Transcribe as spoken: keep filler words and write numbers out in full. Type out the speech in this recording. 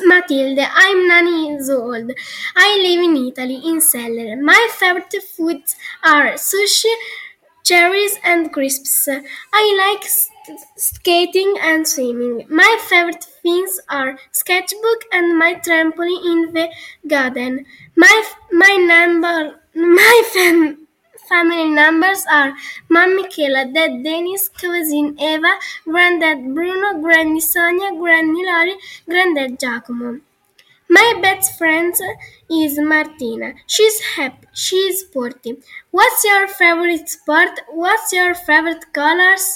Matilde. I'm nine years old. I live in Italy, in Celle. My favorite foods are sushi, cherries, and crisps. I like st- skating and swimming. My favorite things are sketchbook and my trampoline in the garden. My my number my fam- family numbers are Mom Michela, Dad Dennis, Cousin Eva, Granddad Bruno, Granny Sonia, Granny Lori, Granddad Giacomo. My best friend is Martina. She's happy. She's sporty. What's your favorite sport? What's your favorite colors?